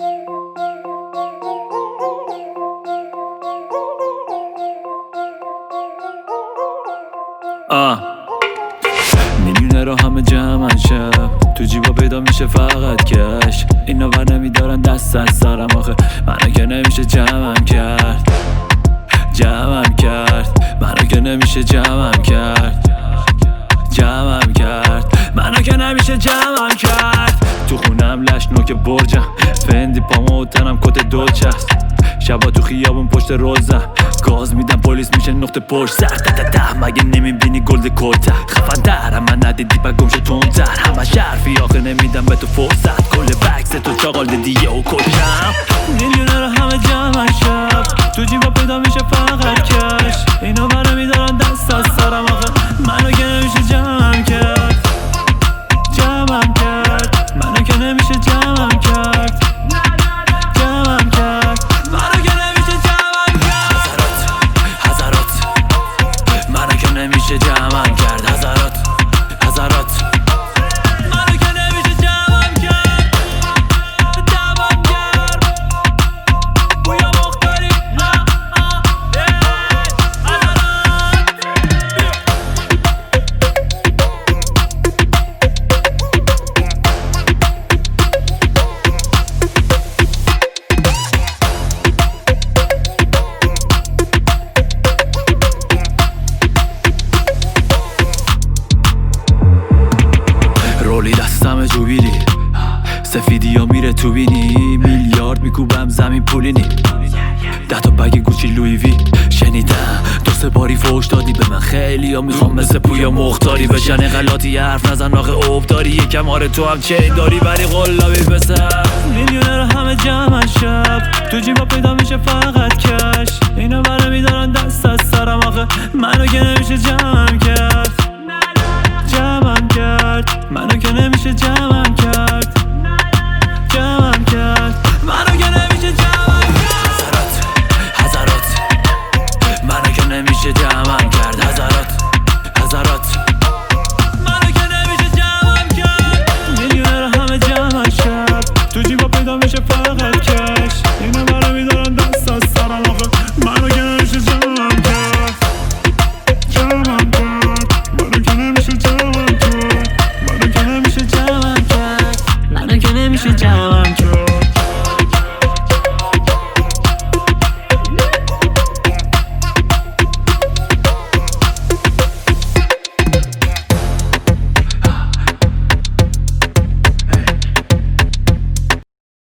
میلیونه رو همه جمعن شب تو جیبا پیدا میشه فقط کش. اینا بر نمیدارن دست از سرم آخه منو که نمیشه جمعم کرد. منو که نمیشه جمعم کرد. منو که نمیشه جمعم کرد. تو خونم لش نوک برجم، فندی پامو و تنم کت دوچست. شبا تو خیابون پشت روزم گاز میدم پلیس میشه نقطه پشت سر. مگه نمیبینی گلد کلتر خفن در من ندیدی پا گمشه تونتر. همه شرفی آخه نمیدم به تو فرصت. کل بکس تو چاقال دیدیه و کشم. میلیونه رو همه جمعن شب تو جیبا پیدا میشه فقط کش. اینا برا میدارن دست از سرم آخه منو که نمیشه جمعم کرد. منو که نمیشه جمعم کرد. نمیشه جمعم کرد. هزارات منو که نمیشه جمعم کرد. بویا مختاری رولی دستم جو بیری سفیدی ها میره تو بینی. میلیارد میکوبم زمین پولینی. 10 تا بگ گوچی لوی وی شنیدم 2-3 باری فوش دادی به من. خیلی ها میخوام مثل پویا مختاری بشن. غلطی حرف نزن آخه اوب داری. یکم آره تو هم چین داری ولی قلابی بسر. میلیونه رو همه جمعن شب تو جیبا پیدا میشه فقط کش. اینا برا میدارن دست از سرم آخه منو که نمیشه جمعم کرد. منو که نمیشه جمعم کرد. منو که نمیشه جمعم کرد. هزارات منو که نمیشه جمعم کرد. هزارات منو که نمیشه جمعم کرد. میلیونه رو همه جمعن شب تو جیبا پیدا میشه فقط کش. اینا برا میدارن دست از سرم آخه منو که نمیشه جمعم کرد. منو که نمیشه جمعم کرد. منو که نمیشه جمعم کرد.